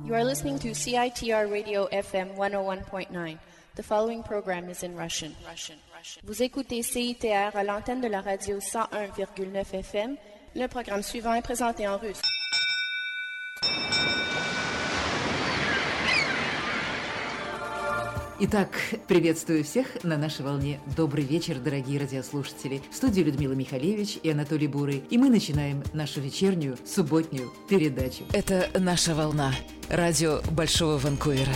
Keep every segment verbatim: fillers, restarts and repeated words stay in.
You are listening to C I T R Radio F M one oh one point nine. The following program is in Russian. Russian. Russian. Vous écoutez C I T R à l'antenne de la radio cent un virgule neuf F M. Le programme suivant est présenté en russe. Итак, приветствую всех на нашей волне. Добрый вечер, дорогие радиослушатели. В студии Людмила Михалевич и Анатолий Бурый. И мы начинаем нашу вечернюю, субботнюю передачу. Это наша волна. Радио Большого Ванкувера.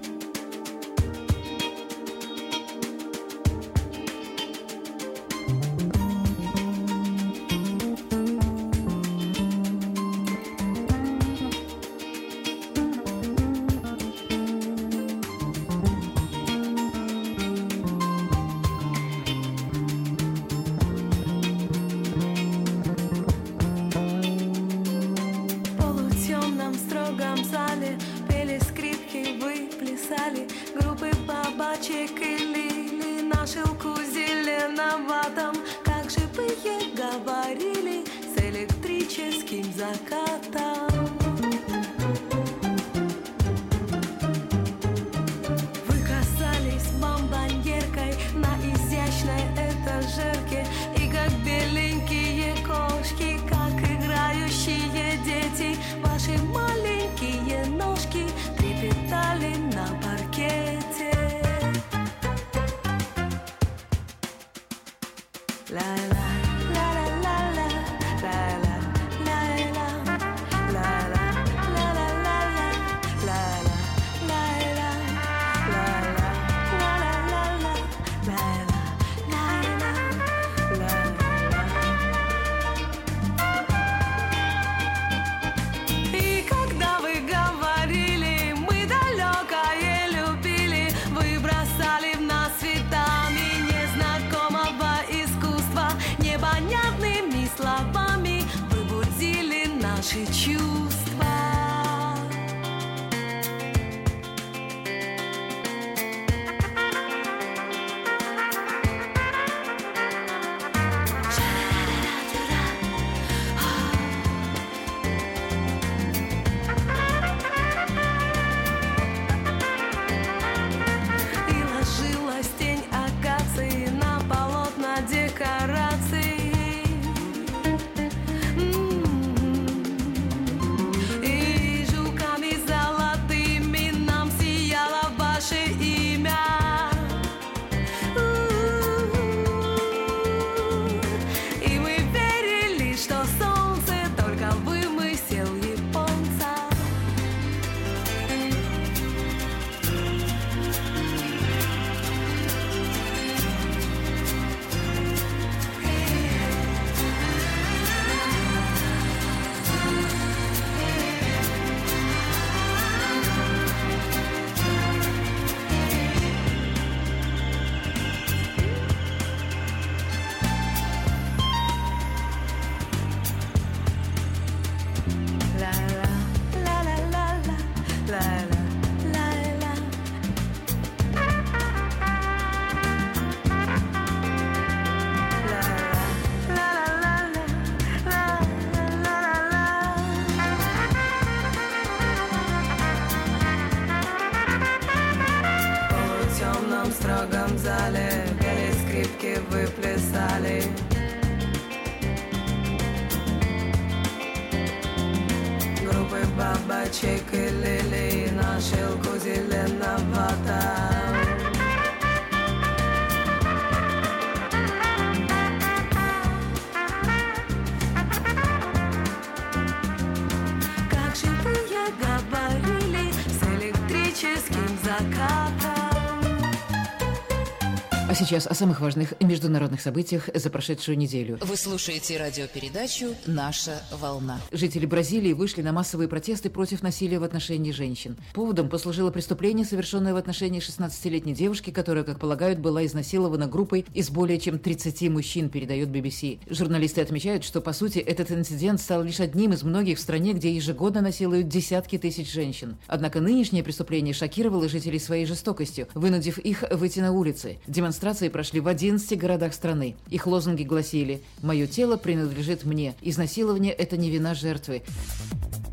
А сейчас о самых важных международных событиях за прошедшую неделю. Вы слушаете радиопередачу «Наша волна». Жители Бразилии вышли на массовые протесты против насилия в отношении женщин. Поводом послужило преступление, совершенное в отношении шестнадцатилетней девушки, которая, как полагают, была изнасилована группой из более чем тридцати мужчин, передает би би си. Журналисты отмечают, что, по сути, этот инцидент стал лишь одним из многих в стране, где ежегодно насилуют десятки тысяч женщин. Однако нынешнее преступление шокировало жителей своей жестокостью, вынудив их выйти на улицы. Демонстрации прошли в одиннадцати городах страны. Их лозунги гласили: «Мое тело принадлежит мне. Изнасилование – это не вина жертвы».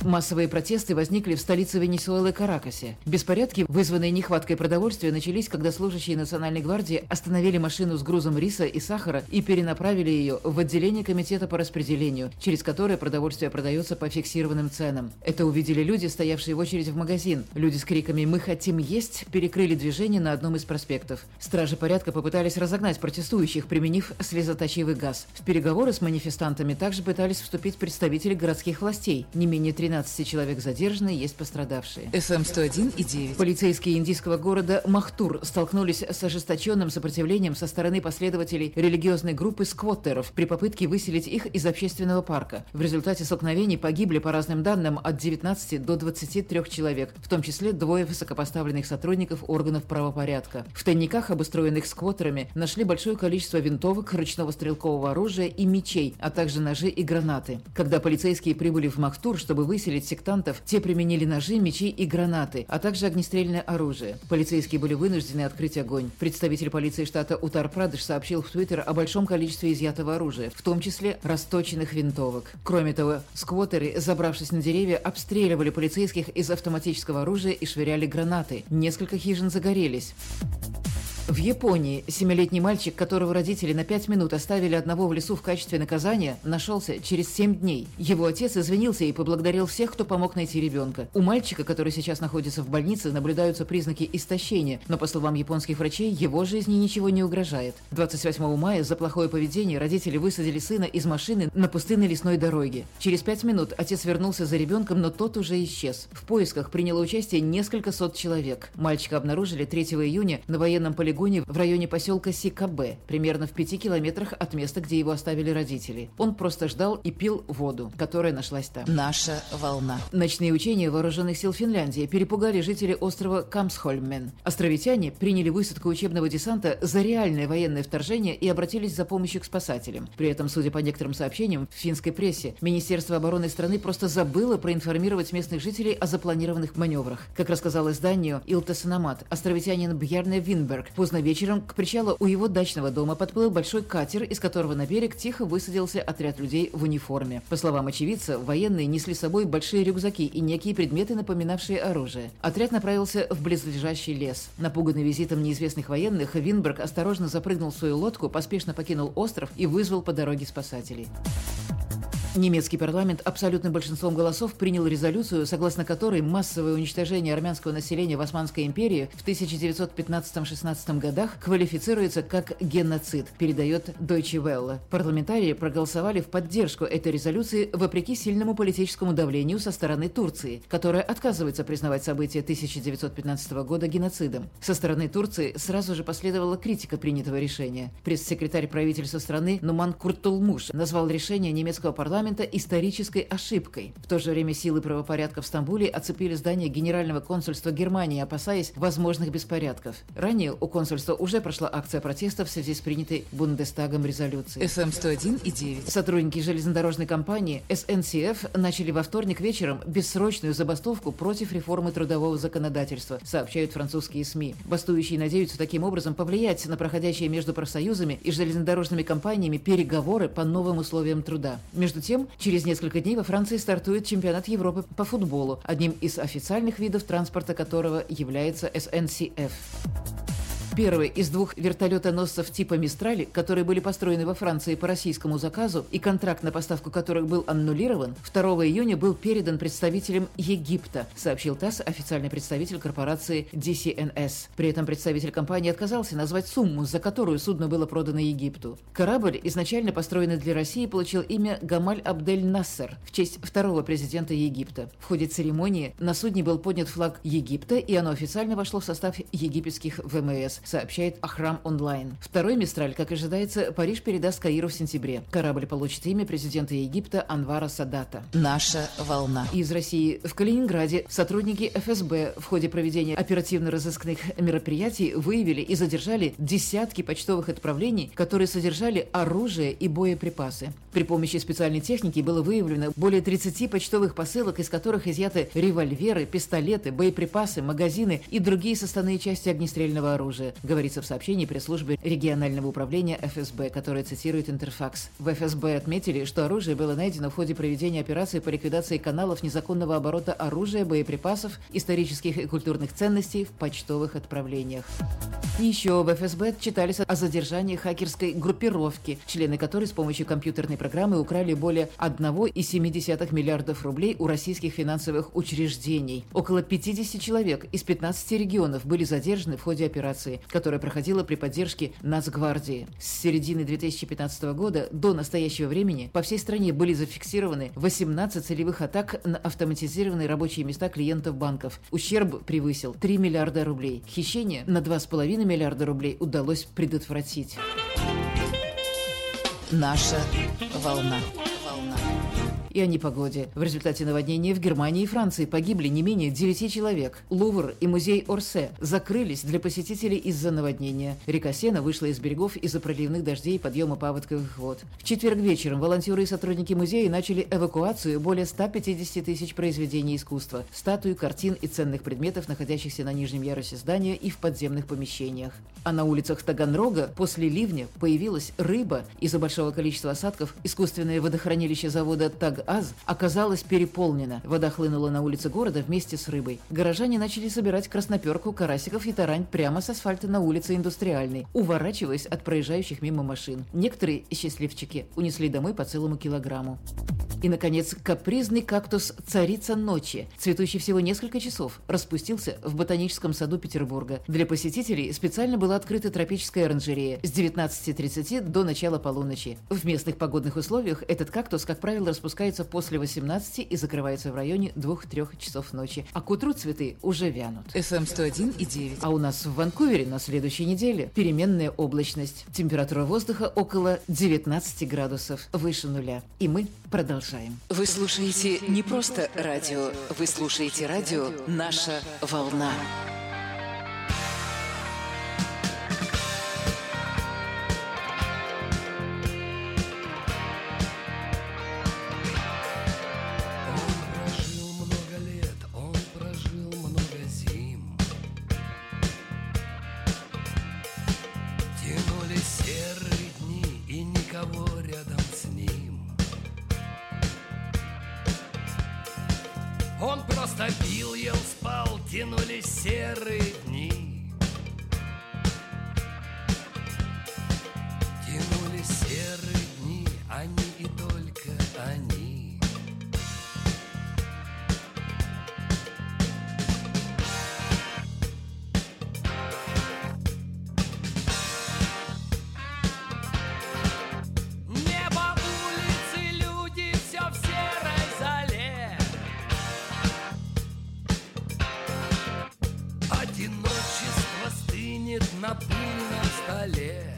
Массовые протесты возникли в столице Венесуэлы Каракасе. Беспорядки, вызванные нехваткой продовольствия, начались, когда служащие Национальной гвардии остановили машину с грузом риса и сахара и перенаправили ее в отделение комитета по распределению, через которое продовольствие продается по фиксированным ценам. Это увидели люди, стоявшие в очереди в магазин. Люди с криками «Мы хотим есть!» перекрыли движение на одном из проспектов. Стражи порядка попытались разогнать протестующих, применив слезоточивый газ. В переговоры с манифестантами также пытались вступить представители городских властей. Не менее тринадцати человек задержаны, есть пострадавшие. эф эм сто один и девять. Полицейские индийского города Махтур столкнулись с ожесточенным сопротивлением со стороны последователей религиозной группы сквоттеров при попытке выселить их из общественного парка. В результате столкновений погибли, по разным данным, от девятнадцати до двадцати трёх человек, в том числе двое высокопоставленных сотрудников органов правопорядка. В тайниках, обустроенных сквоттерами, нашли большое количество винтовок, ручного стрелкового оружия и мечей, а также ножи и гранаты. Когда полицейские прибыли в Махтур, чтобы выселить сектантов, те применили ножи, мечи и гранаты, а также огнестрельное оружие. Полицейские были вынуждены открыть огонь. Представитель полиции штата Утар-Прадеш сообщил в Твиттер о большом количестве изъятого оружия, в том числе расточенных винтовок. Кроме того, сквоттеры, забравшись на деревья, обстреливали полицейских из автоматического оружия и швыряли гранаты. Несколько хижин загорелись. В Японии семилетний мальчик, которого родители на пять минут оставили одного в лесу в качестве наказания, нашелся через семь дней. Его отец извинился и поблагодарил всех, кто помог найти ребенка. У мальчика, который сейчас находится в больнице, наблюдаются признаки истощения, но, по словам японских врачей, его жизни ничего не угрожает. двадцать восьмого мая за плохое поведение родители высадили сына из машины на пустынной лесной дороге. Через пять минут отец вернулся за ребенком, но тот уже исчез. В поисках приняло участие несколько сот человек. Мальчика обнаружили третьего июня на военном полигоне в районе поселка Сикабе, примерно в пяти километрах от места, где его оставили родители. Он просто ждал и пил воду, которая нашлась там. Наша волна. Ночные учения вооруженных сил Финляндии перепугали жителей острова Камсхольмен. Островитяне приняли высадку учебного десанта за реальное военное вторжение и обратились за помощью к спасателям. При этом, судя по некоторым сообщениям в финской прессе, Министерство обороны страны просто забыло проинформировать местных жителей о запланированных маневрах. Как рассказал изданию Илта-Санамат, островитянин Бьярне Винберг поздно вечером к причалу у его дачного дома подплыл большой катер, из которого на берег тихо высадился отряд людей в униформе. По словам очевидца, военные несли с собой большие рюкзаки и некие предметы, напоминавшие оружие. Отряд направился в близлежащий лес. Напуганный визитом неизвестных военных, Винберг осторожно запрыгнул в свою лодку, поспешно покинул остров и вызвал по дороге спасателей. Немецкий парламент абсолютным большинством голосов принял резолюцию, согласно которой массовое уничтожение армянского населения в Османской империи в тысяча девятьсот пятнадцатом-шестнадцатом годах квалифицируется как геноцид, передает Deutsche Welle. Парламентарии проголосовали в поддержку этой резолюции вопреки сильному политическому давлению со стороны Турции, которая отказывается признавать события тысяча девятьсот пятнадцатого года геноцидом. Со стороны Турции сразу же последовала критика принятого решения. Пресс-секретарь правительства страны Нуман Куртулмуш назвал решение немецкого парламента исторической ошибкой. В то же время силы правопорядка в Стамбуле оцепили здание Генерального консульства Германии, опасаясь возможных беспорядков. Ранее у консульства уже прошла акция протеста в связи с принятой Бундестагом резолюцией. эф эм сто один и девять. Сотрудники железнодорожной компании эс эн си эф начали во вторник вечером бессрочную забастовку против реформы трудового законодательства, сообщают французские СМИ. Бастующие надеются таким образом повлиять на проходящие между профсоюзами и железнодорожными компаниями переговоры по новым условиям труда. Между тем, через несколько дней во Франции стартует чемпионат Европы по футболу, одним из официальных видов транспорта которого является эс эн си эф. Первый из двух вертолетоносцев типа «Мистрали», которые были построены во Франции по российскому заказу и контракт на поставку которых был аннулирован, второго июня был передан представителям Египта, сообщил ТАСС официальный представитель корпорации ди си эн эс. При этом представитель компании отказался назвать сумму, за которую судно было продано Египту. Корабль, изначально построенный для России, получил имя Гамаль Абдель Нассер в честь второго президента Египта. В ходе церемонии на судне был поднят флаг Египта, и оно официально вошло в состав египетских вэ эм эс, сообщает Ахрам Онлайн. Второй «Мистраль», как ожидается, Париж передаст Каиру в сентябре. Корабль получит имя президента Египта Анвара Садата. Наша волна. Из России. В Калининграде сотрудники эф эс бэ в ходе проведения оперативно-розыскных мероприятий выявили и задержали десятки почтовых отправлений, которые содержали оружие и боеприпасы. При помощи специальной техники было выявлено более тридцати почтовых посылок, из которых изъяты револьверы, пистолеты, боеприпасы, магазины и другие составные части огнестрельного оружия. года, говорится в сообщении пресс-службы регионального управления эф эс бэ, которое цитирует Интерфакс. В эф эс бэ отметили, что оружие было найдено в ходе проведения операции по ликвидации каналов незаконного оборота оружия, боеприпасов, исторических и культурных ценностей в почтовых отправлениях. Еще в эф эс бэ отчитались о задержании хакерской группировки, члены которой с помощью компьютерной программы украли более одна целая семь десятых миллиардов рублей у российских финансовых учреждений. Около пятьдесят человек из пятнадцати регионов были задержаны в ходе операции, которая проходила при поддержке Нацгвардии. С середины две тысячи пятнадцатого года до настоящего времени по всей стране были зафиксированы восемнадцать целевых атак на автоматизированные рабочие места клиентов банков. Ущерб превысил три миллиарда рублей. Хищение на два с половиной миллиарда рублей удалось предотвратить. Наша волна. Волна. И о непогоде. В результате наводнения в Германии и Франции погибли не менее девяти человек. Лувр и музей Орсе закрылись для посетителей из-за наводнения. Река Сена вышла из берегов из-за проливных дождей и подъема паводковых вод. В четверг вечером волонтеры и сотрудники музея начали эвакуацию более ста пятидесяти тысяч произведений искусства, статуй, картин и ценных предметов, находящихся на нижнем ярусе здания и в подземных помещениях. А на улицах Таганрога после ливня появилась рыба. Из-за большого количества осадков искусственное водохранилище завода «Тагаз» оказалось переполнено. Вода хлынула на улицы города вместе с рыбой. Горожане начали собирать красноперку, карасиков и тарань прямо с асфальта на улице Индустриальной, уворачиваясь от проезжающих мимо машин. Некоторые счастливчики унесли домой по целому килограмму. И, наконец, капризный кактус «Царица ночи», цветущий всего несколько часов, распустился в ботаническом саду Петербурга. Для посетителей специально была открыта тропическая оранжерея с девятнадцати тридцати до начала полуночи. В местных погодных условиях этот кактус, как правило, распускается после восемнадцати и закрывается в районе двух-трёх часов ночи. А к утру цветы уже вянут. эф эм сто один и девять. А у нас в Ванкувере на следующей неделе переменная облачность. Температура воздуха около девятнадцати градусов, выше нуля. И мы продолжаем. Вы слушаете не просто радио, вы слушаете радио «Наша волна». Он просто пил, ел, спал, тянулись серые дни. Тянулись серые дни, они и только они. Небо, улицы, люди, все в серой зале. Одиночество стынет на пыльном столе.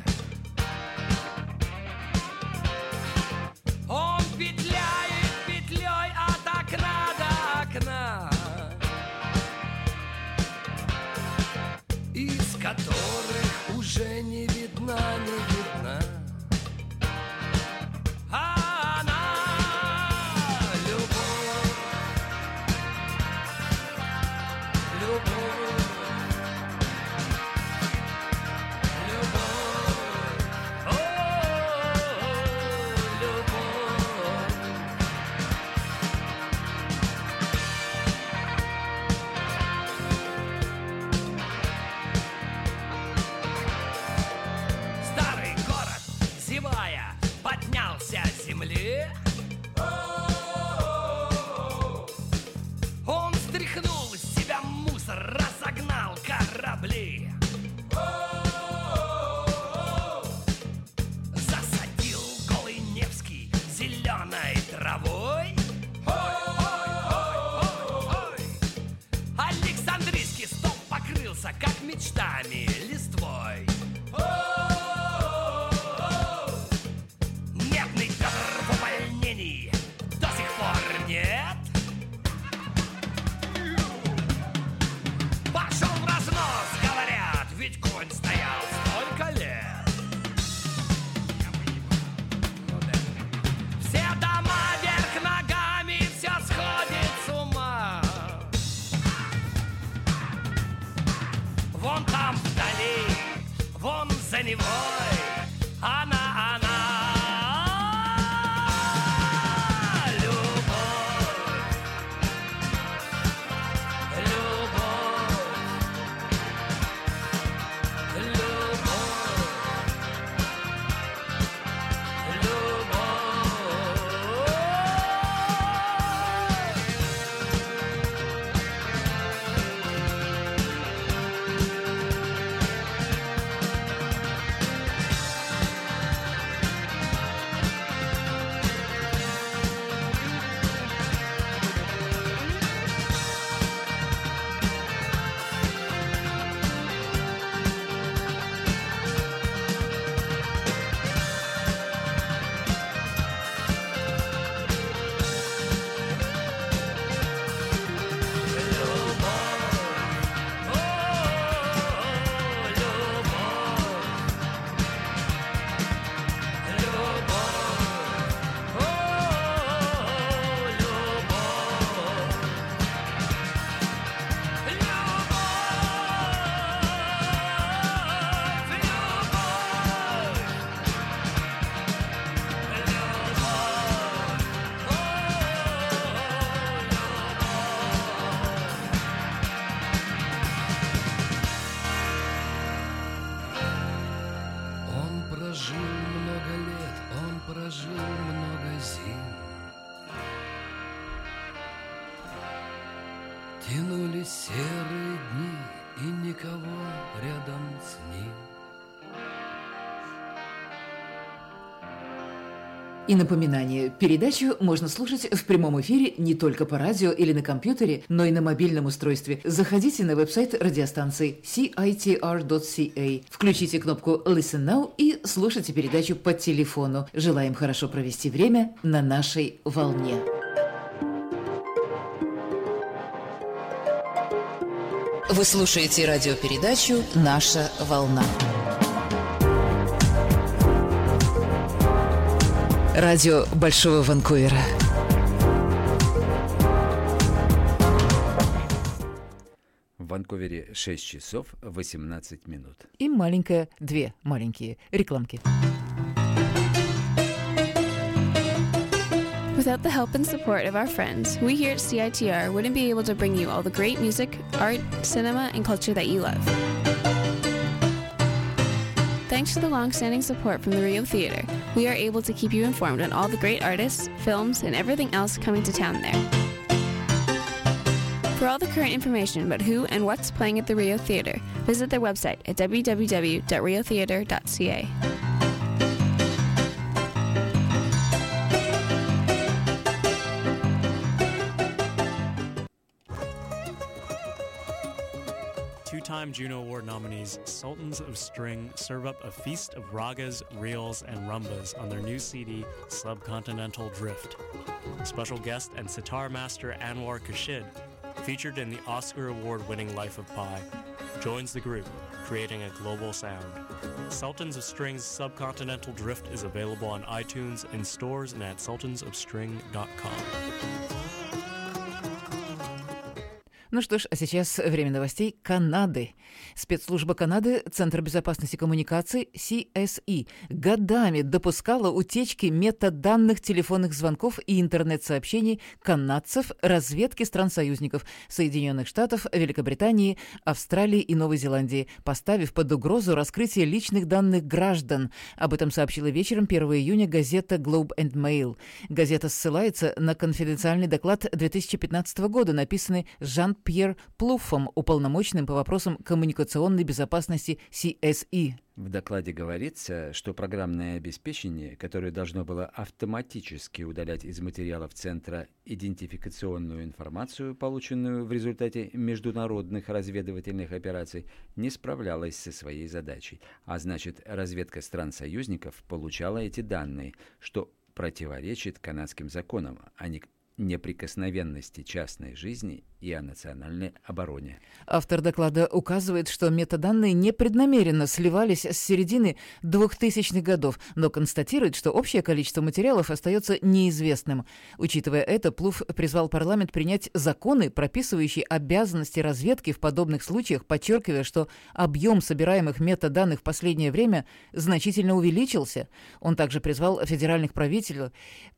Он петляет петлей от окна до окна, из которых уже не видна, не видна. А она любовь, любовь. Поднялся с земли. Он стряхнул с себя мусор, разогнал корабли. Засадил голый Невский зеленой травой. Александрийский стол покрылся, как мечтами, листвой. До сих пор нет. Пошел в разнос, говорят, ведь конь стоял столько лет. Все дома вверх ногами, все сходит с ума. Вон там вдали за Невой. Она, она. Тянулись серые дни, и никого рядом с ним. И напоминание, передачу можно слушать в прямом эфире не только по радио или на компьютере, но и на мобильном устройстве. Заходите на веб-сайт радиостанции си ай ти ар точка си эй, включите кнопку Listen Now и слушайте передачу по телефону. Желаем хорошо провести время на нашей волне. Вы слушаете радиопередачу «Наша волна». Радио Большого Ванкувера. В Ванкувере шесть часов восемнадцать минут. И маленькая, две маленькие рекламки. Without the help and support of our friends, we here at C I T R wouldn't be able to bring you all the great music, art, cinema, and culture that you love. Thanks to the long-standing support from the Rio Theatre, we are able to keep you informed on all the great artists, films, and everything else coming to town there. For all the current information about who and what's playing at the Rio Theatre, visit their website at w w w dot rio theatre dot c a. Two-time Juno Award nominees Sultans of String serve up a feast of ragas, reels, and rumbas on their new C D, Subcontinental Drift. Special guest and sitar master Anwar Kashid, featured in the Oscar Award-winning Life of Pi, joins the group, creating a global sound. Sultans of String's Subcontinental Drift is available on iTunes, in stores, and at sultans of string dot com. Ну что ж, а сейчас время новостей Канады. Спецслужба Канады, Центр безопасности коммуникаций, си эс и, годами допускала утечки метаданных телефонных звонков и интернет-сообщений канадцев разведки стран-союзников Соединенных Штатов, Великобритании, Австралии и Новой Зеландии, поставив под угрозу раскрытие личных данных граждан. Об этом сообщила вечером первого июня газета Globe and Mail. Газета ссылается на конфиденциальный доклад две тысячи пятнадцатого года, написанный Жан-Пьер Плуффом, уполномоченным по вопросам коммуникационной безопасности си эс и. В докладе говорится, что программное обеспечение, которое должно было автоматически удалять из материалов Центра идентификационную информацию, полученную в результате международных разведывательных операций, не справлялось со своей задачей. А значит, разведка стран-союзников получала эти данные, что противоречит канадским законам, а не неприкосновенности частной жизни и о национальной обороне. Автор доклада указывает, что метаданные непреднамеренно сливались с середины двухтысячных годов, но констатирует, что общее количество материалов остается неизвестным. Учитывая это, Плуф призвал парламент принять законы, прописывающие обязанности разведки в подобных случаях, подчеркивая, что объем собираемых метаданных в последнее время значительно увеличился. Он также призвал федеральных правителей,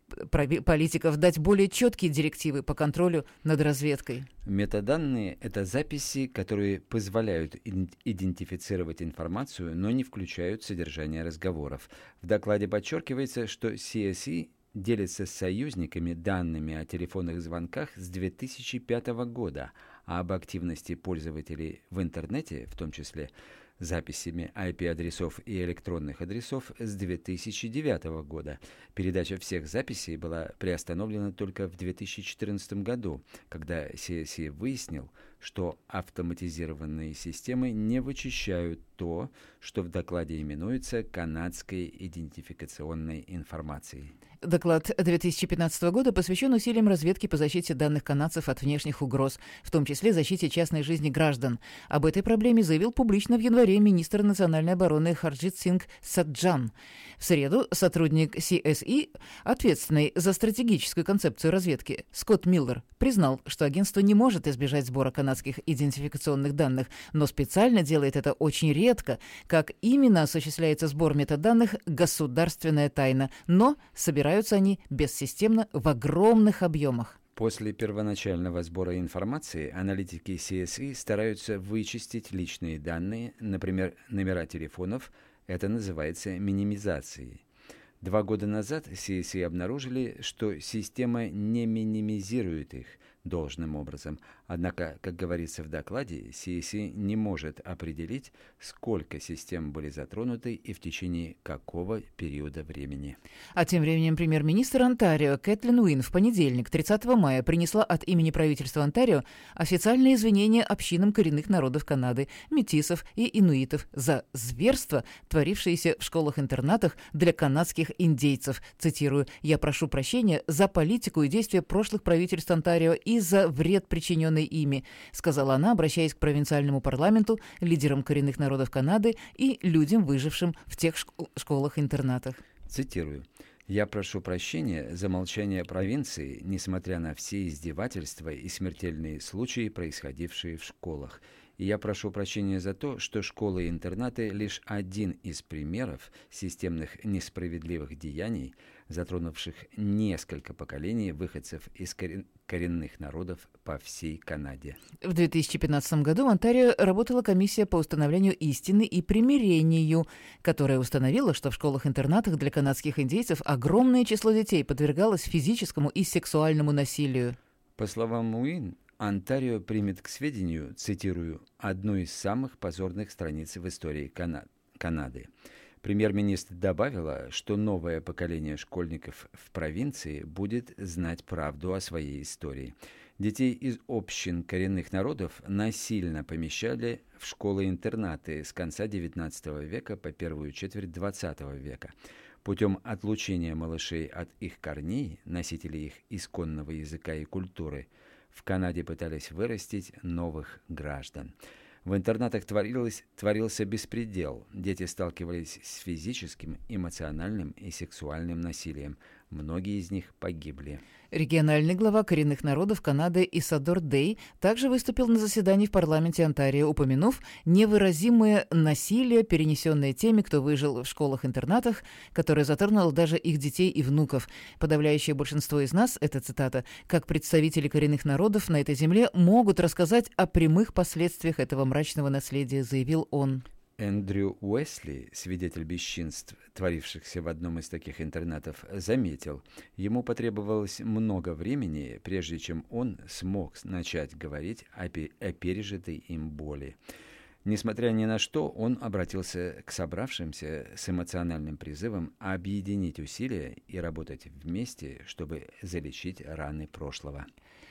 политиков дать более четкие директивы по контролю над разведкой. Метаданные — это записи, которые позволяют идентифицировать информацию, но не включают содержание разговоров. В докладе подчеркивается, что си эс и делится с союзниками данными о телефонных звонках с две тысячи пятого года, а об активности пользователей в интернете, в том числе записями ай пи-адресов и электронных адресов, с две тысячи девятого года. Передача всех записей была приостановлена только в две тысячи четырнадцатом году, когда си эс и выяснил, что автоматизированные системы не вычищают то, что в докладе именуется канадской идентификационной информацией. Доклад две тысячи пятнадцатого года посвящен усилиям разведки по защите данных канадцев от внешних угроз, в том числе защите частной жизни граждан. Об этой проблеме заявил публично в январе министр национальной обороны Харджит Сингх Саджан. В среду сотрудник си эс и, ответственный за стратегическую концепцию разведки, Скотт Миллер, признал, что агентство не может избежать сбора канадских идентификационных данных, но специально делает это очень редко. Как именно осуществляется сбор метаданных – государственная тайна, но собираются они бессистемно в огромных объемах. После первоначального сбора информации аналитики си эс и стараются вычистить личные данные, например, номера телефонов. Это называется минимизацией. Два года назад си эс и обнаружили, что система не минимизирует их должным образом. Однако, как говорится в докладе, си эс и не может определить, сколько систем были затронуты и в течение какого периода времени. А тем временем премьер-министр Онтарио Кэтлин Уин в понедельник, тридцатого мая, принесла от имени правительства Онтарио официальные извинения общинам коренных народов Канады, метисов и инуитов за зверство, творившееся в школах-интернатах для канадских индейцев. Цитирую: «Я прошу прощения за политику и действия прошлых правительств Онтарио и за вред, причиненный ими», сказала она, обращаясь к провинциальному парламенту, лидерам коренных народов Канады и людям, выжившим в тех шк- школах-интернатах. Цитирую: «Я прошу прощения за молчание провинции, несмотря на все издевательства и смертельные случаи, происходившие в школах. И я прошу прощения за то, что школы и интернаты — лишь один из примеров системных несправедливых деяний, затронувших несколько поколений выходцев из коренных народов по всей Канаде». В две тысячи пятнадцатом году в Онтарио работала комиссия по установлению истины и примирению, которая установила, что в школах-интернатах для канадских индейцев огромное число детей подвергалось физическому и сексуальному насилию. По словам Уин, Онтарио примет к сведению, цитирую, «одну из самых позорных страниц в истории Кана- Канады». Премьер-министр добавила, что новое поколение школьников в провинции будет знать правду о своей истории. Детей из общин коренных народов насильно помещали в школы-интернаты с конца девятнадцатого века по первую четверть двадцатого века. Путем отлучения малышей от их корней, носителей их исконного языка и культуры, в Канаде пытались вырастить новых граждан. В интернатах творилось, творился беспредел. Дети сталкивались с физическим, эмоциональным и сексуальным насилием. Многие из них погибли. Региональный глава коренных народов Канады Исадор Дэй также выступил на заседании в парламенте Онтарио, упомянув невыразимое насилие, перенесенное теми, кто выжил в школах-интернатах, которое затронуло даже их детей и внуков. «Подавляющее большинство из нас, — это цитата, — как представители коренных народов на этой земле могут рассказать о прямых последствиях этого мрачного наследия», — заявил он. Эндрю Уэсли, свидетель бесчинств, творившихся в одном из таких интернатов, заметил, ему потребовалось много времени, прежде чем он смог начать говорить о, пе- о пережитой им боли. Несмотря ни на что, он обратился к собравшимся с эмоциональным призывом объединить усилия и работать вместе, чтобы залечить раны прошлого.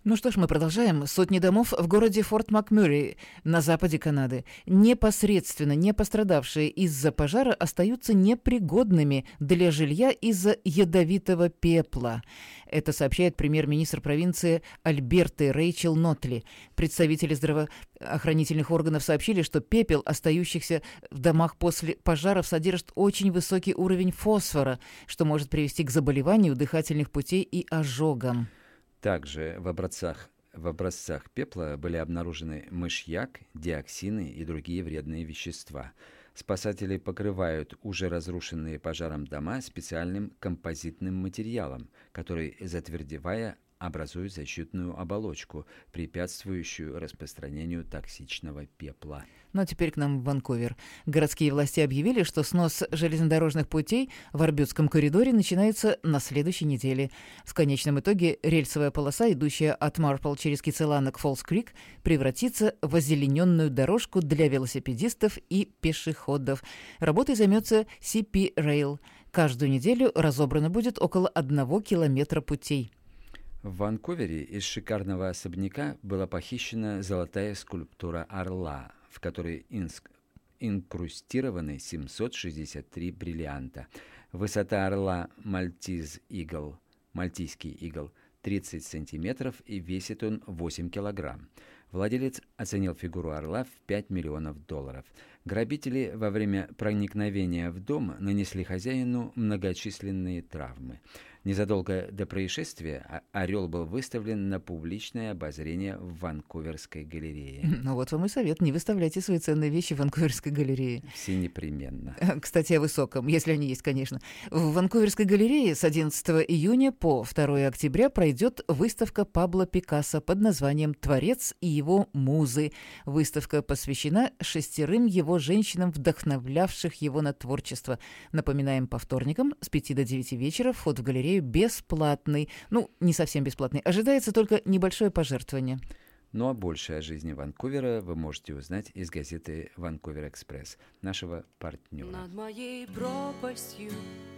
Ну что ж, мы продолжаем. Сотни домов в городе Форт Макмюрри на западе Канады, непосредственно не пострадавшие из-за пожара, остаются непригодными для жилья из-за ядовитого пепла. Это сообщает премьер-министр провинции Альберты Рэйчел Нотли. Представители здравоохранительных органов сообщили, что пепел, остающийся в домах после пожаров, содержит очень высокий уровень фосфора, что может привести к заболеванию дыхательных путей и ожогам. Также в образцах, в образцах пепла были обнаружены мышьяк, диоксины и другие вредные вещества. Спасатели покрывают уже разрушенные пожаром дома специальным композитным материалом, который, затвердевая, образует защитную оболочку, препятствующую распространению токсичного пепла. Ну а теперь к нам в Ванкувер. Городские власти объявили, что снос железнодорожных путей в Арбютском коридоре начинается на следующей неделе. В конечном итоге рельсовая полоса, идущая от Марпл через Кицелана к Фолс-Крик, превратится в озелененную дорожку для велосипедистов и пешеходов. Работой займется си пи Rail. Каждую неделю разобрано будет около одного километра путей. В Ванкувере из шикарного особняка была похищена золотая скульптура орла, в которой инск... инкрустированы семьсот шестьдесят три бриллианта. Высота орла Maltese Eagle, мальтийский игл, тридцать сантиметров, и весит он восемь килограмм. Владелец оценил фигуру орла в пять миллионов долларов. Грабители во время проникновения в дом нанесли хозяину многочисленные травмы. Незадолго до происшествия орел был выставлен на публичное обозрение в Ванкуверской галерее. Ну вот вам и совет, не выставляйте свои ценные вещи в Ванкуверской галерее. Все непременно. Кстати, о высоком, если они есть, конечно. В Ванкуверской галерее с одиннадцатого июня по второго октября пройдет выставка Пабло Пикассо под названием «Творец и его музы». Выставка посвящена шестерым его женщинам, вдохновлявших его на творчество. Напоминаем, по вторникам с пяти до девяти вечера вход в галерею бесплатный. Ну, не совсем бесплатный. Ожидается только небольшое пожертвование. Ну а больше о жизни Ванкувера вы можете узнать из газеты «Ванкувер Экспресс», нашего партнера. Над моей пропастью,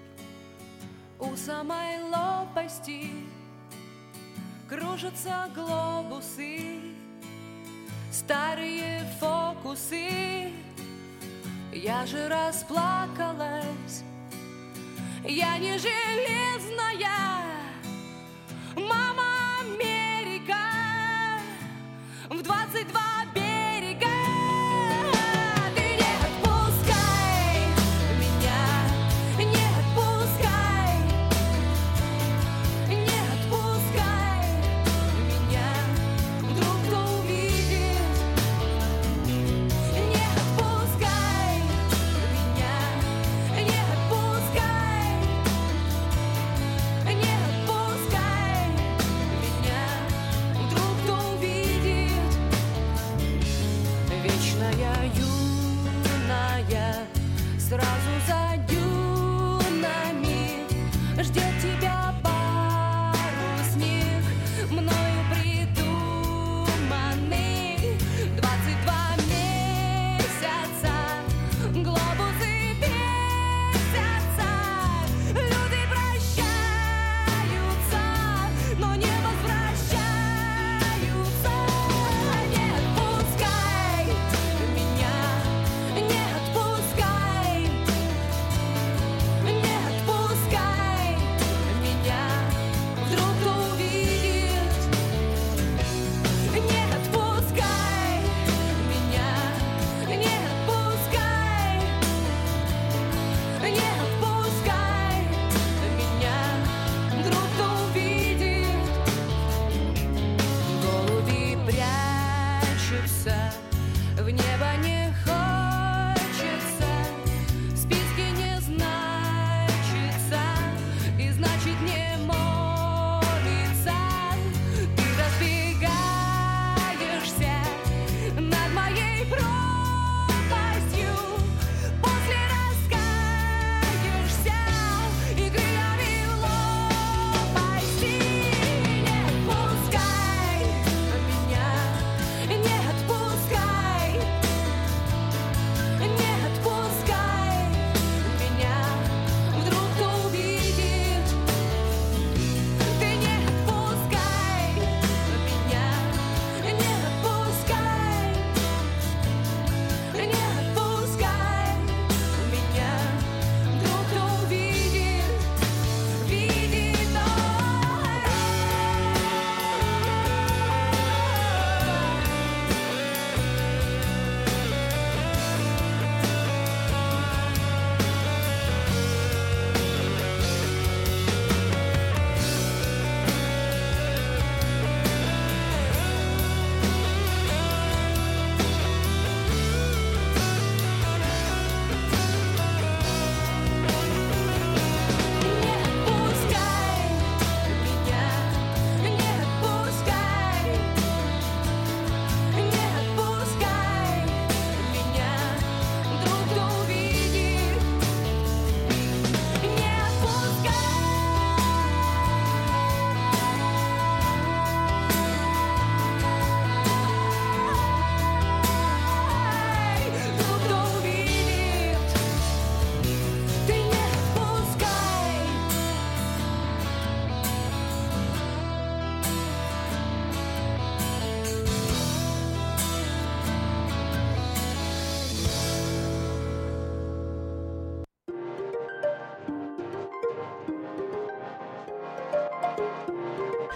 у самой лопасти, кружатся глобусы, старые фокусы. Я же расплакалась, я не железная, мама Америка, в двадцать два берега. Ты не отпускай меня, не отпускай, не отпускай меня, вдруг кто увидит. Не отпускай меня, не отпускай, не отпускай меня, вдруг кто увидит. Вечная юная, сразу за дюнами ждет тебя парусник, мною придуманный. Двадцать два месяца глобусы бесятся, люди прощаются, но не возвращаются. Не отпускай меня, не отпускай, не отпускай меня, вдруг кто увидит. Не отпускай меня, не отпускай, не отпускай меня, вдруг кто увидит. Голуби прячутся, в небо не хочется, в списке не значится и значит не молится. Ты разбегаешься над моей пропастью, после раскаешься и крыльями лопасти. Не отпускай меня, не отпускай,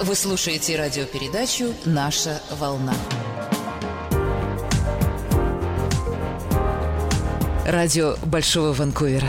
Вы слушаете радиопередачу «Наша волна». Радио Большого Ванкувера.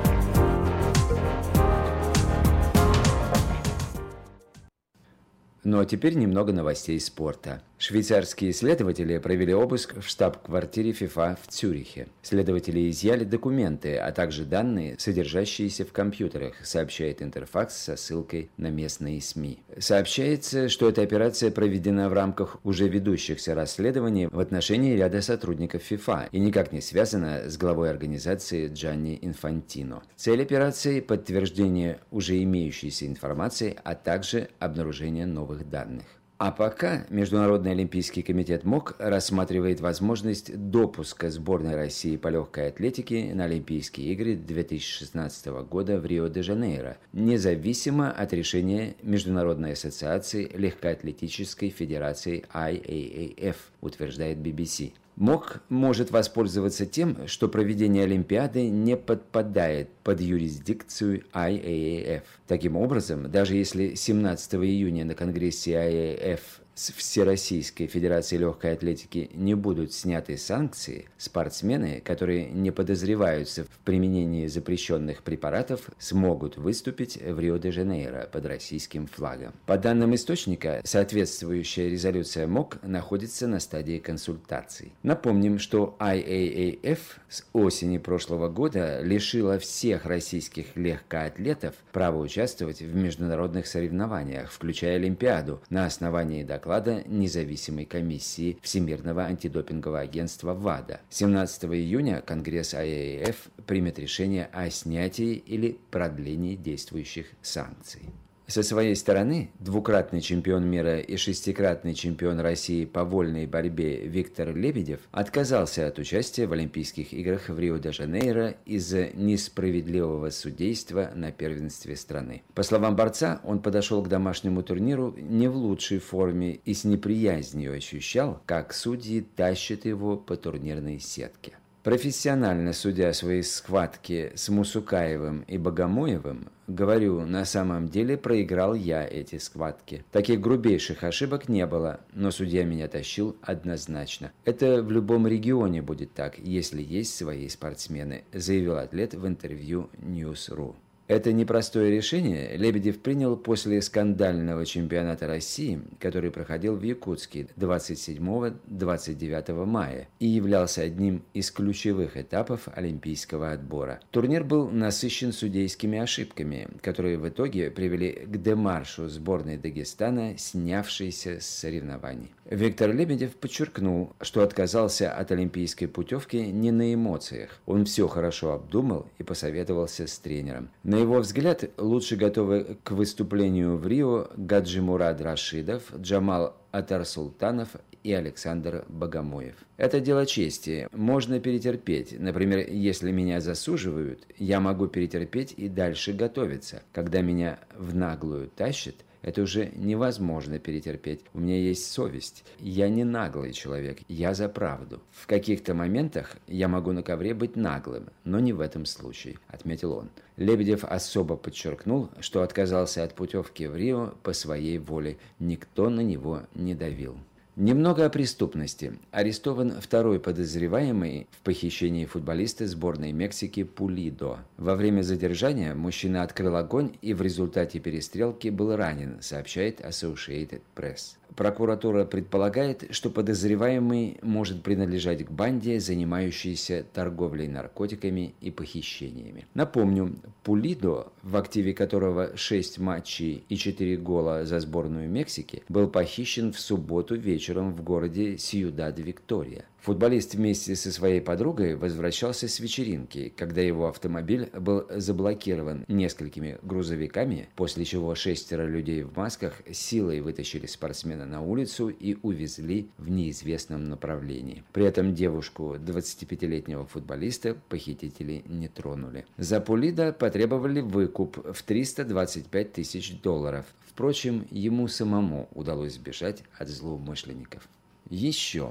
Ну а теперь немного новостей спорта. Швейцарские следователи провели обыск в штаб-квартире ФИФА в Цюрихе. Следователи изъяли документы, а также данные, содержащиеся в компьютерах, сообщает Интерфакс со ссылкой на местные СМИ. Сообщается, что эта операция проведена в рамках уже ведущихся расследований в отношении ряда сотрудников ФИФА и никак не связана с главой организации Джанни Инфантино. Цель операции – подтверждение уже имеющейся информации, а также обнаружение новых данных. А пока Международный олимпийский комитет МОК рассматривает возможность допуска сборной России по легкой атлетике на Олимпийские игры две тысячи шестнадцатого года в Рио-де-Жанейро, независимо от решения Международной ассоциации легкоатлетической федерации ай эй эй эф, утверждает би би си. МОК может воспользоваться тем, что проведение Олимпиады не подпадает под юрисдикцию ай эй эй эф. Таким образом, даже если семнадцатого июня на Конгрессе ай эй эй эф с Всероссийской Федерации Легкой Атлетики не будут сняты санкции, спортсмены, которые не подозреваются в применении запрещенных препаратов, смогут выступить в Рио-де-Жанейро под российским флагом. По данным источника, соответствующая резолюция МОК находится на стадии консультаций. Напомним, что ай эй эй эф с осени прошлого года лишила всех российских легкоатлетов права участвовать в международных соревнованиях, включая Олимпиаду, на основании доклада независимой комиссии Всемирного антидопингового агентства ВАДА. семнадцатого июня Конгресс ай эй эй эф примет решение о снятии или продлении действующих санкций. Со своей стороны, двукратный чемпион мира и шестикратный чемпион России по вольной борьбе Виктор Лебедев отказался от участия в Олимпийских играх в Рио-де-Жанейро из-за несправедливого судейства на первенстве страны. По словам борца, он подошел к домашнему турниру не в лучшей форме и с неприязнью ощущал, как судьи тащат его по турнирной сетке. Профессионально судя свои схватки с Мусукаевым и Богомоевым, говорю, на самом деле проиграл я эти схватки. Таких грубейших ошибок не было, но судья меня тащил однозначно. Это в любом регионе будет так, если есть свои спортсмены, заявил атлет в интервью News.ru. Это непростое решение Лебедев принял после скандального чемпионата России, который проходил в Якутске двадцать седьмого — двадцать девятого мая и являлся одним из ключевых этапов олимпийского отбора. Турнир был насыщен судейскими ошибками, которые в итоге привели к демаршу сборной Дагестана, снявшейся с соревнований. Виктор Лебедев подчеркнул, что отказался от олимпийской путевки не на эмоциях. Он все хорошо обдумал и посоветовался с тренером. На его взгляд, лучше готовы к выступлению в Рио Гаджимурад Рашидов, Джамал Атарсултанов и Александр Богомоев. Это дело чести, можно перетерпеть. Например, если меня засуживают, я могу перетерпеть и дальше готовиться. Когда меня в наглую тащат, это уже невозможно перетерпеть. У меня есть совесть. Я не наглый человек, я за правду. В каких-то моментах я могу на ковре быть наглым, но не в этом случае, отметил он. Лебедев особо подчеркнул, что отказался от путевки в Рио по своей воле. Никто на него не давил. Немного о преступности. Арестован второй подозреваемый в похищении футболиста сборной Мексики Пулидо. Во время задержания мужчина открыл огонь и в результате перестрелки был ранен, сообщает Associated Press. Прокуратура предполагает, что подозреваемый может принадлежать к банде, занимающейся торговлей наркотиками и похищениями. Напомню, Пулидо, в активе которого шесть матчей и четыре гола за сборную Мексики, был похищен в субботу вечером в городе Сьюдад-Виктория. Футболист вместе со своей подругой возвращался с вечеринки, когда его автомобиль был заблокирован несколькими грузовиками, после чего шестеро людей в масках силой вытащили спортсмена на улицу и увезли в неизвестном направлении. При этом девушку двадцатипятилетнего футболиста похитители не тронули. За Пулидо потребовали выкуп в триста двадцать пять тысяч долларов. Впрочем, ему самому удалось сбежать от злоумышленников. Еще.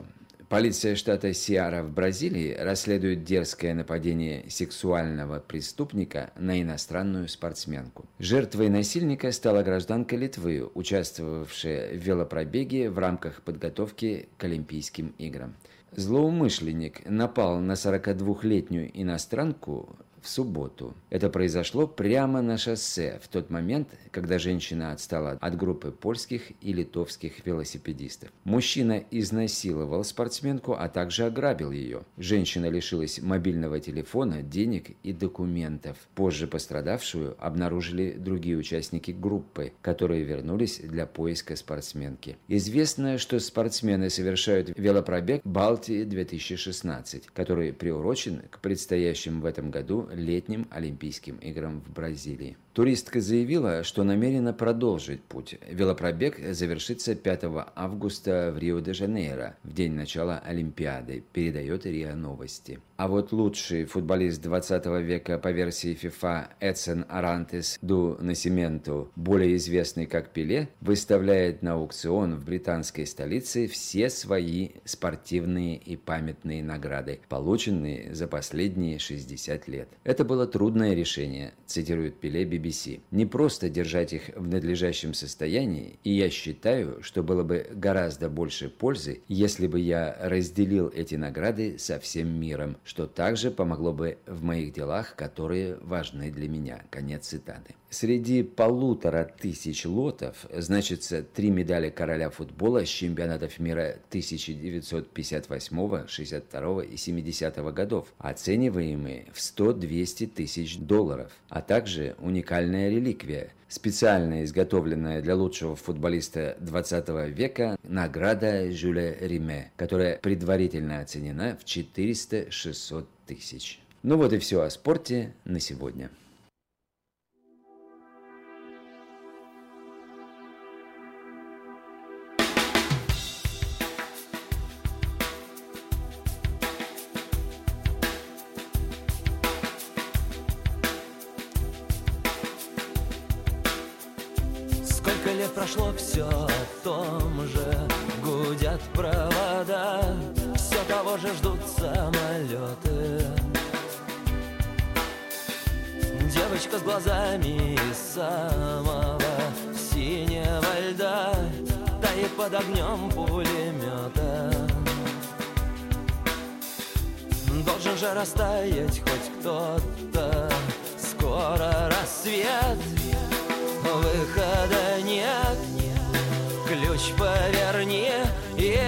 Полиция штата Сеара в Бразилии расследует дерзкое нападение сексуального преступника на иностранную спортсменку. Жертвой насильника стала гражданка Литвы, участвовавшая в велопробеге в рамках подготовки к Олимпийским играм. Злоумышленник напал на сорокадвухлетнюю иностранку в субботу. Это произошло прямо на шоссе в тот момент, когда женщина отстала от группы польских и литовских велосипедистов. Мужчина изнасиловал спортсменку, а также ограбил ее. Женщина лишилась мобильного телефона, денег и документов. Позже пострадавшую обнаружили другие участники группы, которые вернулись для поиска спортсменки. Известно, что спортсмены совершают велопробег Балтии две тысячи шестнадцать, который приурочен к предстоящим в этом году летним Олимпийским играм в Бразилии. Туристка заявила, что намерена продолжить путь. Велопробег завершится пятого августа в Рио-де-Жанейро, в день начала Олимпиады, передает РИА Новости. А вот лучший футболист двадцатого века по версии FIFA Эдсон Арантес ду Насименто, более известный как Пеле, выставляет на аукцион в британской столице все свои спортивные и памятные награды, полученные за последние шестьдесят лет. Это было трудное решение, цитирует Пеле би би си. Не просто держать их в надлежащем состоянии, и я считаю, что было бы гораздо больше пользы, если бы я разделил эти награды со всем миром, что также помогло бы в моих делах, которые важны для меня. Конец цитаты. Среди полутора тысяч лотов значится три медали короля футбола с чемпионатов мира тысяча девятьсот пятьдесят восьмого, шестьдесят второго и семидесятого годов, оцениваемые в сто-двести тысяч долларов, а также уникальная реликвия, специально изготовленная для лучшего футболиста двадцатого века награда Жюля Риме, которая предварительно оценена в четыреста-шестьсот тысяч. Ну вот и все о спорте на сегодня. Прошло все о том же, гудят провода, все того же ждут самолеты. Девочка с глазами из самого синего льда тает под огнем пулемета. Должен же растаять хоть кто-то, скоро рассвет. Выхода нет, ключ поверни и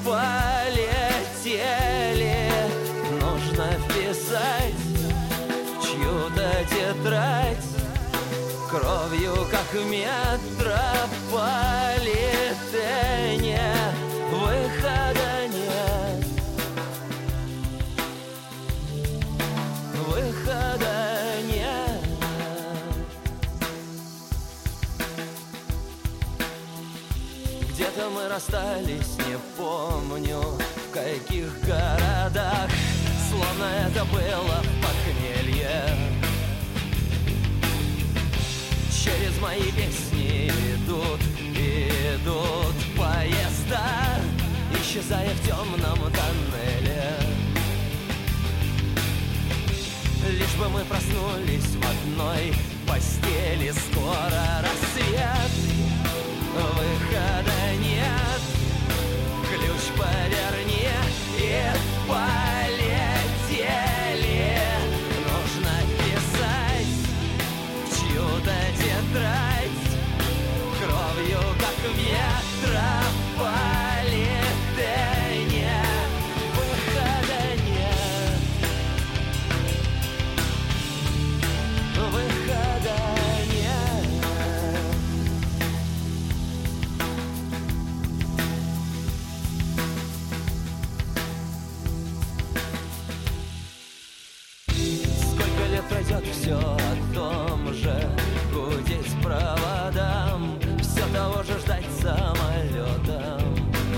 полетели. Нужно вписать в чью-то тетрадь кровью, как метрополитене. Выхода нет, выхода нет. Где-то мы расстались, не помню в каких городах, словно это было похмелье. Через мои песни идут, идут поезда, исчезая в темном тоннеле. Лишь бы мы проснулись в одной постели, скоро рассвет. Выхода нет, ключ поверни и полетели. Нужно писать в чью-то тетрадь кровью, как в метрополитене. Выхода нет, выхода нет. Пройдет все о том же, гудеть проводам, все того же ждать самолетом.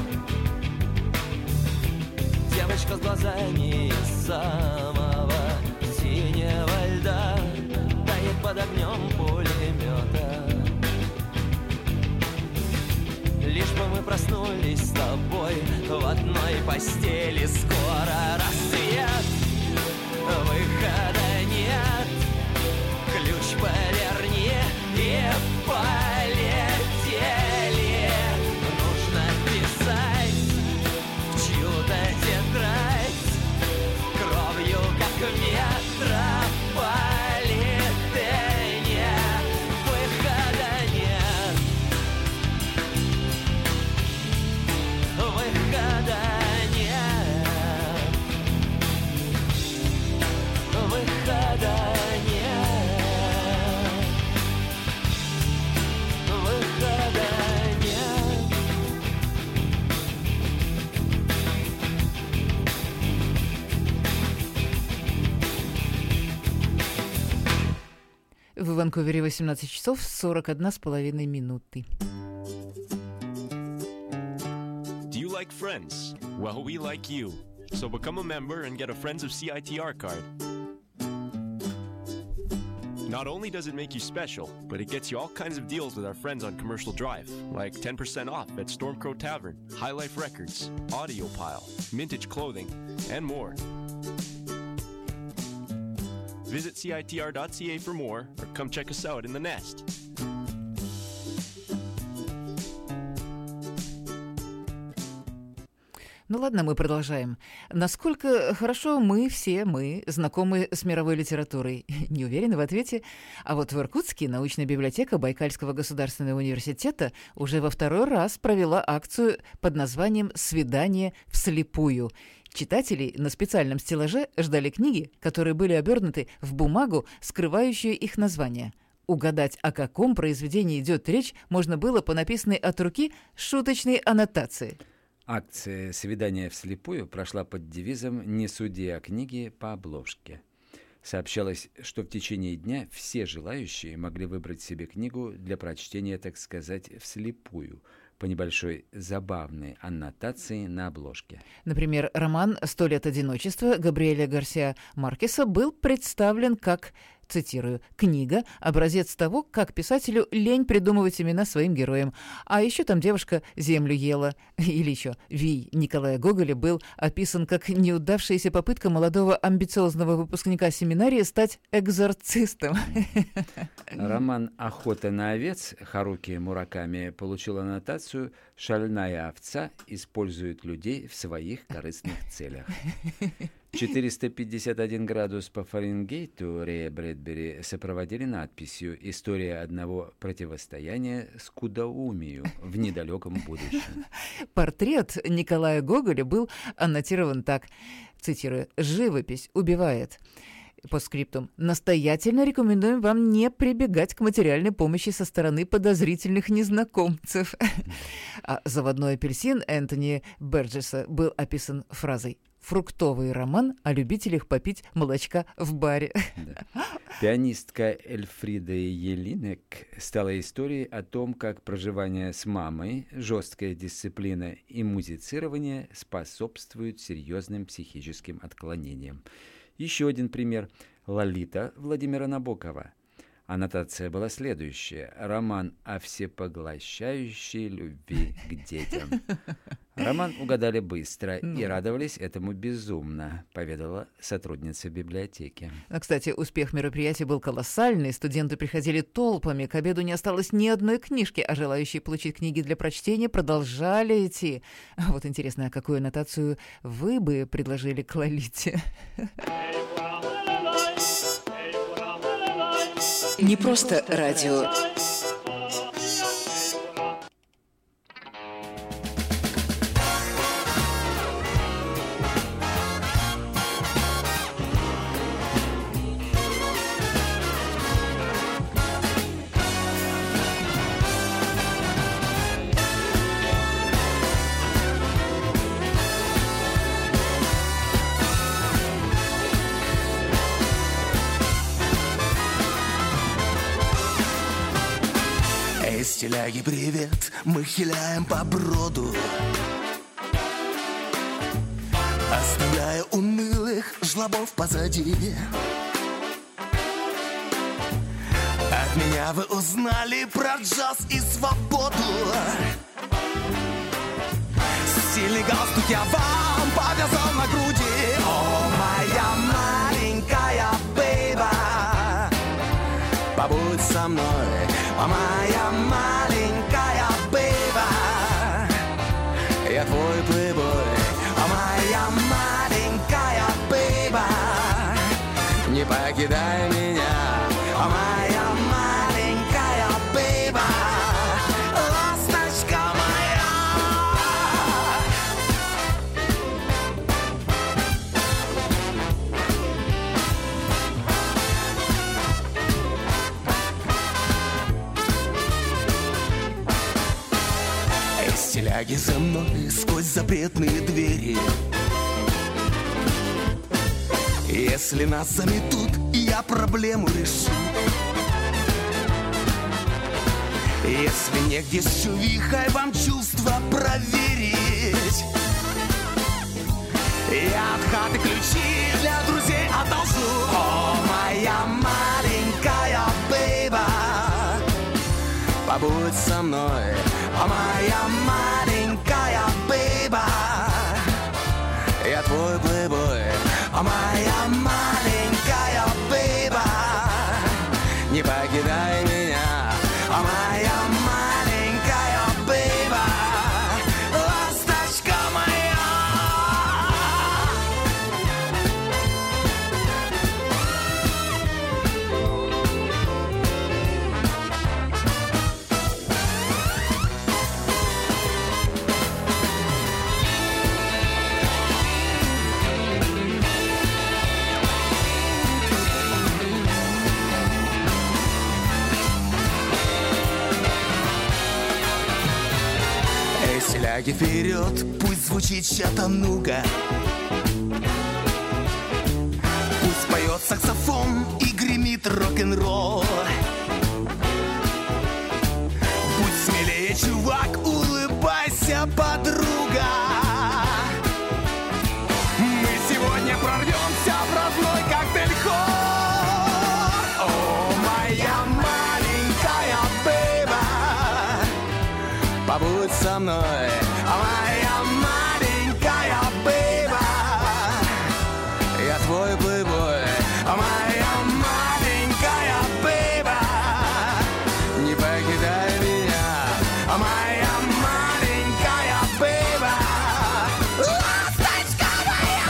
Девочка с глазами из самого синего льда тает под огнем пулемета. Лишь бы мы проснулись с тобой в одной постели. Скоро рассвет, выхода нет. Ключ поверни и полетели. Нужно писать в чью-то тетрадь кровью, как метрополитене. Выхода нет. Выхода нет. Выхода нет. Выхода нет. В Ванкувере восемнадцать часов сорок одна с половиной минуты. Do you like Friends? Well, we like you. So become a member and get a Friends of C I T R card. Not only does it make you special, but it gets you all kinds of deals with our friends on Commercial Drive, like ten percent off at Stormcrow Tavern, High Life Records, Audiopile, Mintage Clothing, and more. Visit C I T R dot C A for more, or come check us out in the Nest. Ну ладно, мы продолжаем. Насколько хорошо мы все, мы, знакомы с мировой литературой? Не уверена в ответе. А вот в Иркутске научная библиотека Байкальского государственного университета уже во второй раз провела акцию под названием «Свидание вслепую». Читателей на специальном стеллаже ждали книги, которые были обернуты в бумагу, скрывающую их название. Угадать, о каком произведении идет речь, можно было по написанной от руки шуточной аннотации. Акция «Свидание вслепую» прошла под девизом «Не суди о книге по обложке». Сообщалось, что в течение дня все желающие могли выбрать себе книгу для прочтения, так сказать, вслепую, по небольшой забавной аннотации на обложке. Например, роман «Сто лет одиночества» Габриэля Гарсиа Маркеса был представлен как, цитирую, «книга, образец того, как писателю лень придумывать имена своим героям». А еще там девушка землю ела. Или еще «Вий» Николая Гоголя был описан как неудавшаяся попытка молодого амбициозного выпускника семинарии стать экзорцистом. Роман «Охота на овец» Харуки Мураками получил аннотацию «Шальная овца использует людей в своих корыстных целях». четыреста пятьдесят один градус по Фаренгейту Рэя Брэдбери сопроводили надписью «История одного противостояния скудоумию в недалеком будущем». Портрет Николая Гоголя был аннотирован так, цитирую, «Живопись убивает». Постскриптум. Настоятельно рекомендуем вам не прибегать к материальной помощи со стороны подозрительных незнакомцев. А заводной апельсин Энтони Берджеса был описан фразой «Фруктовый роман о любителях попить молочка в баре». Да. Пианистка Эльфрида Елинек стала историей о том, как проживание с мамой, жесткая дисциплина и музицирование способствуют серьезным психическим отклонениям. Еще один пример – «Лолита» Владимира Набокова. Аннотация была следующая. Роман о всепоглощающей любви к детям. Роман угадали быстро и радовались этому безумно, поведала сотрудница библиотеки. А, кстати, успех мероприятия был колоссальный. Студенты приходили толпами. К обеду не осталось ни одной книжки, а желающие получить книги для прочтения продолжали идти. Вот интересно, а какую аннотацию вы бы предложили к Лолите? Не просто радио. Стиляги, привет, мы хиляем по броду, оставляя унылых жлобов позади. От меня вы узнали про джаз и свободу. стильный галстук я вам повязал на груди. О, моя маленькая бейба, побудь со мной, о, моя маленькая бейба. Я твой плейбой, о, моя маленькая бейба. Не покидай меня, о, моя маленькая бейба. Ласточка моя. Стиляги за мной сквозь запретные двери. Если нас заметут, я проблему решу. Если негде с чувихой вам чувства проверить, я от хаты ключи для друзей одолжу. О, моя маленькая бейба, побудь со мной, о, моя маленькая бейба. Я твой плейбой, о, моя маленькая бейба. Не покидай меня, о, моя маленькая бейба. Ласточка моя. Стиляги вперед, пусть звучит чатануга. Пусть поет саксофон и гремит рок-н-ролл. Будь смелее, чувак, улыбайся, подруга. Мы сегодня прорвемся в родной коктейль-холл. О, моя маленькая бейба, побудь со мной, а, моя маленькая бейба. Я твой плейбой, а, моя маленькая бейба. Не покидай меня, а, моя маленькая бейба. Ласточка моя.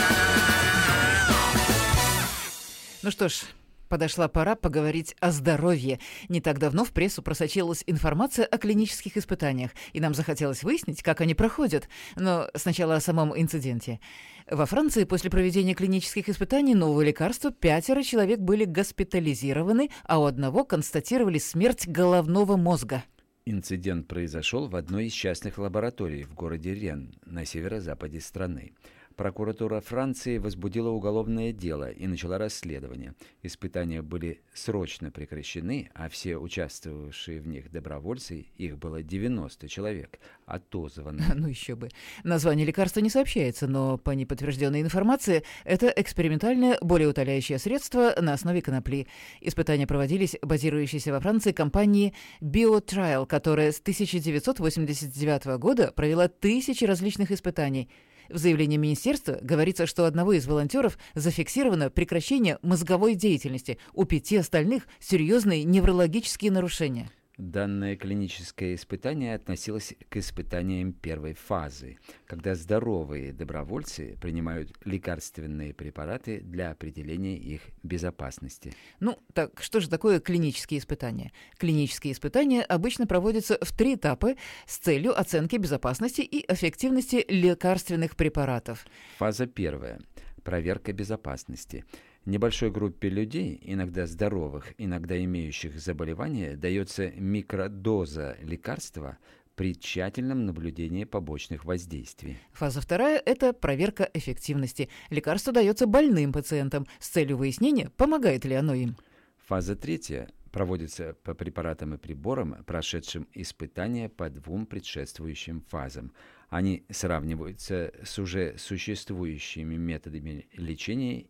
Ну что ж, подошла пора поговорить о здоровье. Не так давно в прессу просочилась информация о клинических испытаниях, и нам захотелось выяснить, как они проходят. Но сначала о самом инциденте. Во Франции после проведения клинических испытаний нового лекарства пятеро человек были госпитализированы, а у одного констатировали смерть головного мозга. Инцидент произошел в одной из частных лабораторий в городе Рен на северо-западе страны. Прокуратура Франции возбудила уголовное дело и начала расследование. Испытания были срочно прекращены, а все участвовавшие в них добровольцы, их было девяносто человек, отозваны. Ну еще бы. Название лекарства не сообщается, но по неподтвержденной информации это экспериментальное болеутоляющее средство на основе конопли. Испытания проводились базирующейся во Франции компанией BioTrial, которая с тысяча девятьсот восемьдесят девятого года провела тысячи различных испытаний. В заявлении министерства говорится, что у одного из волонтеров зафиксировано прекращение мозговой деятельности, у пяти остальных серьезные неврологические нарушения. Данное клиническое испытание относилось к испытаниям первой фазы, когда здоровые добровольцы принимают лекарственные препараты для определения их безопасности. Ну, так что же такое клинические испытания? Клинические испытания обычно проводятся в три этапа с целью оценки безопасности и эффективности лекарственных препаратов. Фаза первая. Проверка безопасности. Небольшой группе людей, иногда здоровых, иногда имеющих заболевания, дается микродоза лекарства при тщательном наблюдении побочных воздействий. Фаза вторая – это проверка эффективности. Лекарство дается больным пациентам с целью выяснения, помогает ли оно им. Фаза третья проводится по препаратам и приборам, прошедшим испытания по двум предшествующим фазам. Они сравниваются с уже существующими методами лечения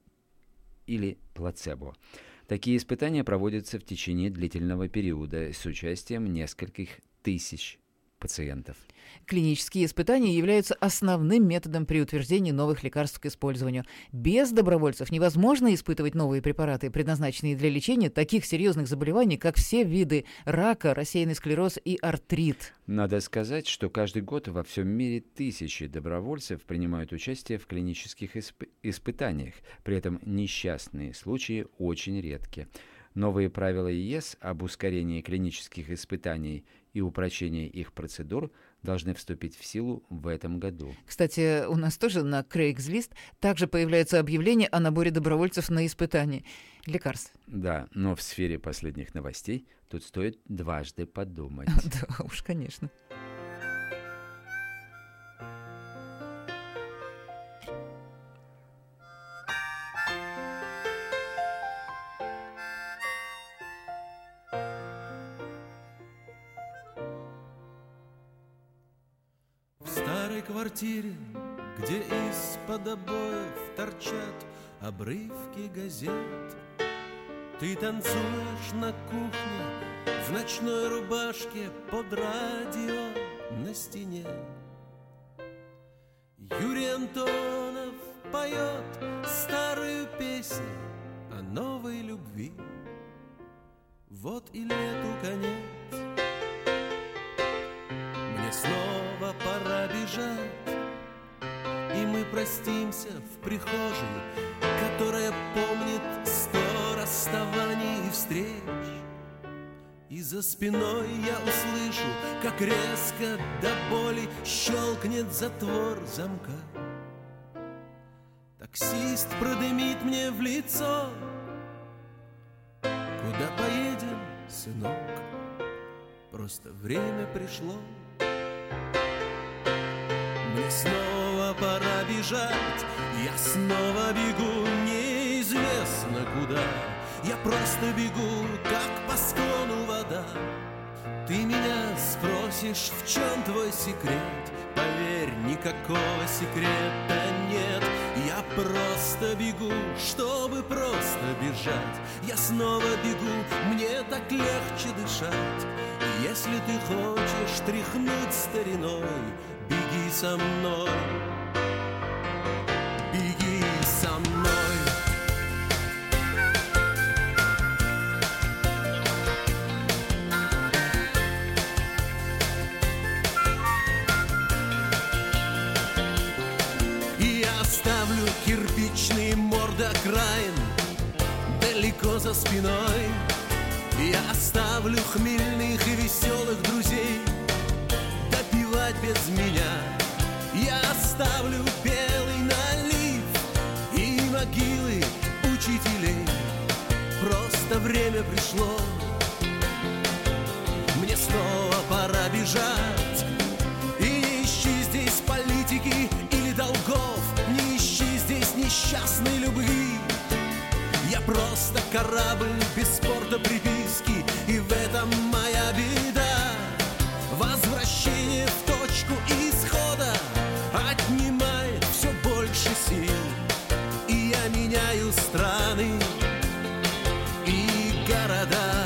или плацебо. Такие испытания проводятся в течение длительного периода с участием нескольких тысяч пациентов. Клинические испытания являются основным методом при утверждении новых лекарств к использованию. Без добровольцев невозможно испытывать новые препараты, предназначенные для лечения таких серьезных заболеваний, как все виды рака, рассеянный склероз и артрит. Надо сказать, что каждый год во всем мире тысячи добровольцев принимают участие в клинических исп- испытаниях. При этом несчастные случаи очень редки. Новые правила ЕС об ускорении клинических испытаний и упрочении их процедур должны вступить в силу в этом году. Кстати, у нас тоже на Craigslist также появляются объявления о наборе добровольцев на испытания лекарств. Да, но в сфере последних новостей тут стоит дважды подумать. Да уж, конечно. Квартире, где из-под обоев торчат обрывки газет, ты танцуешь на кухне в ночной рубашке под радио на стене. Юрий Антонов поет старую песню о новой любви. Вот и лету конец, мне снова пора бежать, и мы простимся в прихожей, которая помнит сто расставаний и встреч. И за спиной я услышу, как резко до боли щелкнет затвор замка. Таксист продымит мне в лицо: куда поедем, сынок? Просто время пришло. Мне снова пора бежать, я снова бегу неизвестно куда. Я просто бегу, как по склону вода. Ты меня спросишь, в чем твой секрет? Поверь, никакого секрета нет. Я просто бегу, чтобы просто бежать. Я снова бегу, мне так легче дышать. И если ты хочешь тряхнуть стариной, беги со мной, беги со мной. И я оставлю кирпичные морды окраин далеко за спиной. Я оставлю хмельных и веселых друзей допивать без меня. Я оставлю белый налив и могилы учителей. Просто время пришло, мне снова пора бежать. И не ищи здесь политики или долгов, не ищи здесь несчастной любви. Я просто корабль без порта приписки, и в этом моя беда. Возвращение в точку исхода отнимает все больше сил. И я меняю страны и города.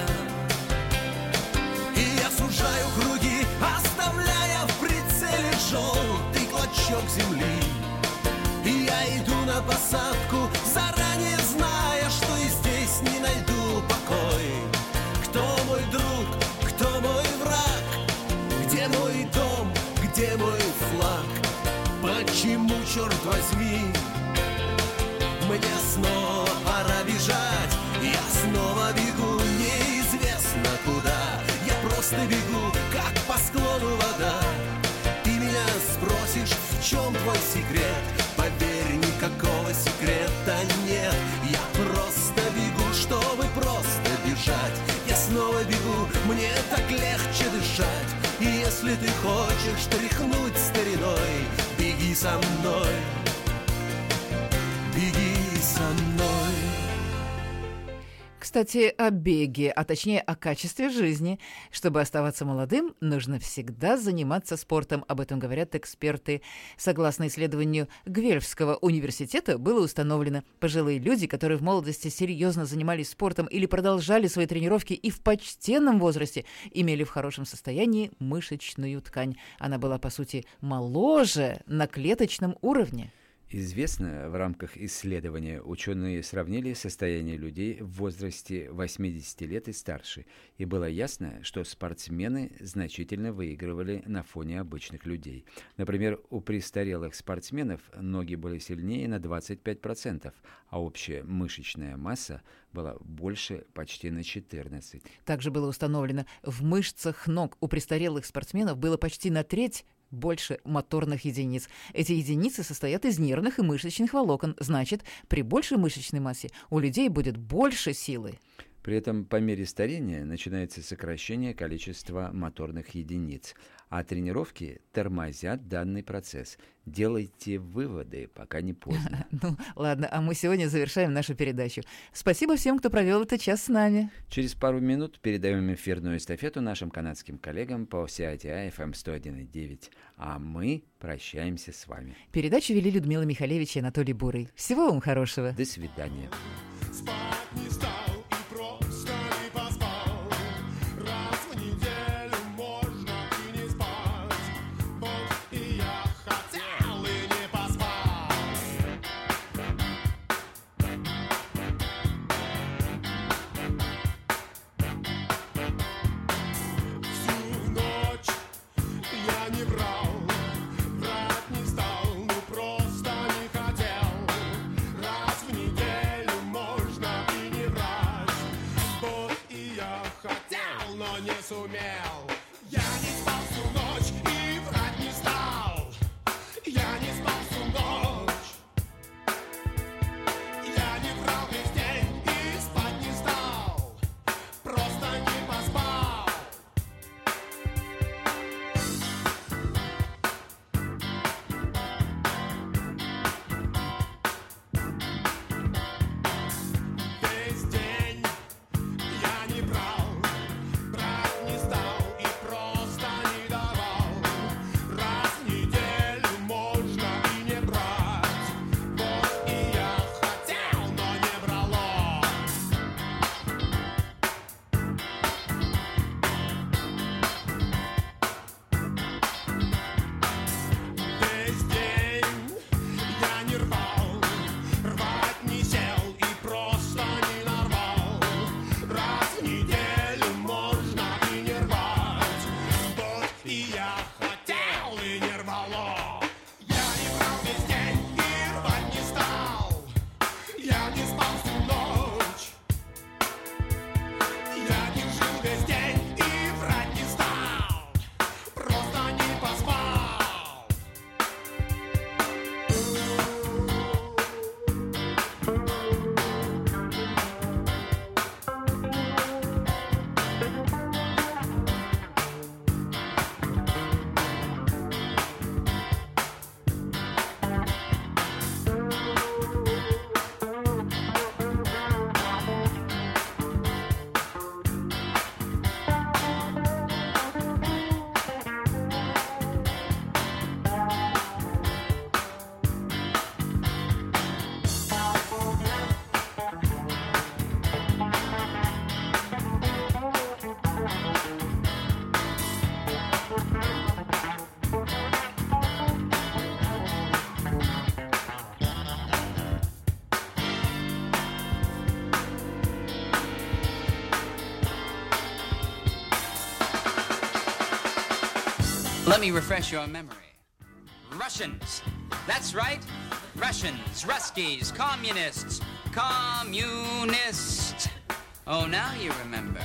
И я сужаю круги, оставляя в прицеле желтый клочок земли. И я иду на посадку, заранее зная, что и здесь не найду покой. Кто мой друг, кто мой враг? Где мой дом, где мой флаг? Почему, черт возьми, мне снова пора бежать? Я снова бегу неизвестно куда. Я просто бегу, как по склону вода. Ты меня спросишь, в чем твой секрет? Поверь, никакого секрета нет. Я просто бегу, чтобы просто бежать. Я снова бегу, мне так легче дышать. И если ты хочешь тряхнуть стариной, беги со мной, беги со мной. К Кстати, о беге, а точнее о качестве жизни. Чтобы оставаться молодым, нужно всегда заниматься спортом. Об этом говорят эксперты. Согласно исследованию Гвельфского университета, было установлено, пожилые люди, которые в молодости серьезно занимались спортом или продолжали свои тренировки и в почтенном возрасте, имели в хорошем состоянии мышечную ткань. Она была, по сути, моложе на клеточном уровне. Известно, в рамках исследования ученые сравнили состояние людей в возрасте восьмидесяти лет и старше, и было ясно, что спортсмены значительно выигрывали на фоне обычных людей. Например, у престарелых спортсменов ноги были сильнее на двадцать пять процентов, а общая мышечная масса была больше почти на четырнадцать процентов. Также было установлено, в мышцах ног у престарелых спортсменов было почти на треть больше моторных единиц. Эти единицы состоят из нервных и мышечных волокон. Значит, при большей мышечной массе у людей будет больше силы. При этом по мере старения начинается сокращение количества моторных единиц, а тренировки тормозят данный процесс. Делайте выводы, пока не поздно. Ну, ладно, а мы сегодня завершаем нашу передачу. Спасибо всем, кто провел этот час с нами. Через пару минут передаем эфирную эстафету нашим канадским коллегам по си ай ти ай эф эм сто один и девять. А мы прощаемся с вами. Передачу вели Людмила Михалевич и Анатолий Бурый. Всего вам хорошего. До свидания. Let me refresh your memory. Russians. That's right. Russians, Ruskies, communists, communist. Oh, now you remember.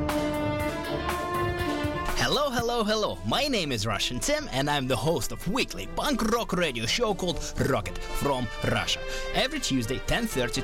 Hello, hello, hello. My name is Russian Tim, and I'm the host of weekly punk rock radio show called Rocket from Russia. Every Tuesday, ten thirty